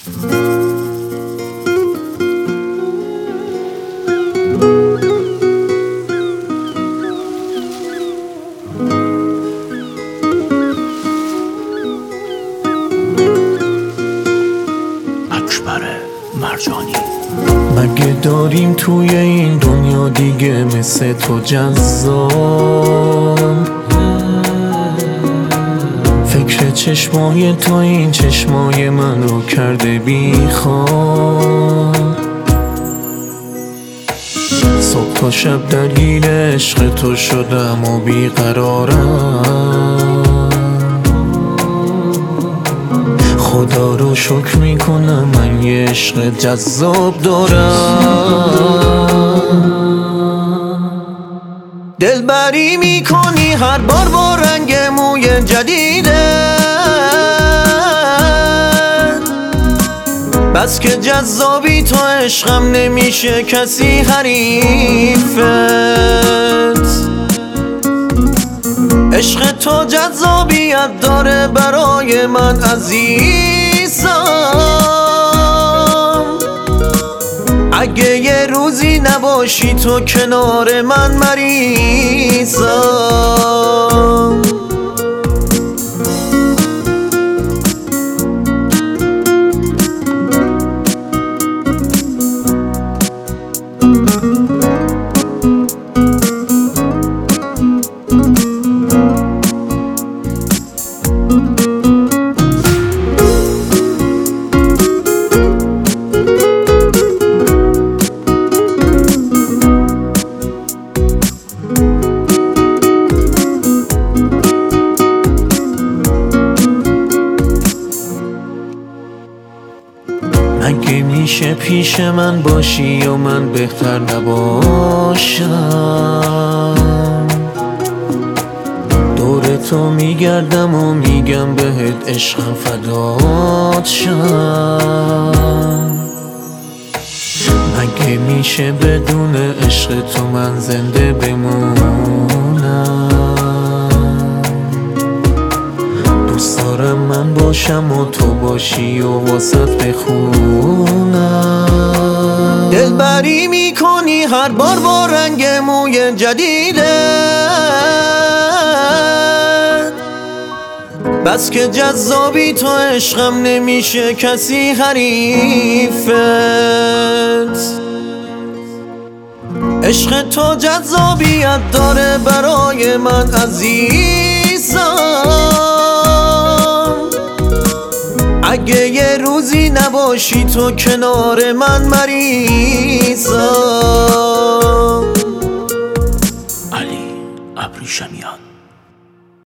مرجانی. مگه داریم توی این دنیا دیگه مثل تو جذاب؟ فکر چشمای تو این چشمای من رو کرده بی خواب. صبح تا شب درگیر عشق تو شدم و بیقرارم. خدا رو شکر میکنم من یه عشق جذاب دارم. دلبری میکنی هر بار با رنگ موی جدیده، بس که جذابی تو عشقم نمیشه کسی حریفت. عشق تو جذابیت داره برای من عزیزم. اگه یه روزی نباشی تو کنار من مریضم. مگه میشه پیش من باشی و من بهتر نباشم؟ دور تو میگردم و میگم بهت عشقم فدات شم. مگه میشه بدون عشق تو من زنده بمونم؟ دوست دارم من باشم و تو باشی و واسط بخونم. دلبری میکنی هر بار با رنگ موی جدیده، بس که جذابی تو عشقم نمیشه کسی حریفت. عشق تو جذابیت داره برای من عزیزم. اگه یه روزی نباشی تو کنار من مریضم. علی ابریشمیان.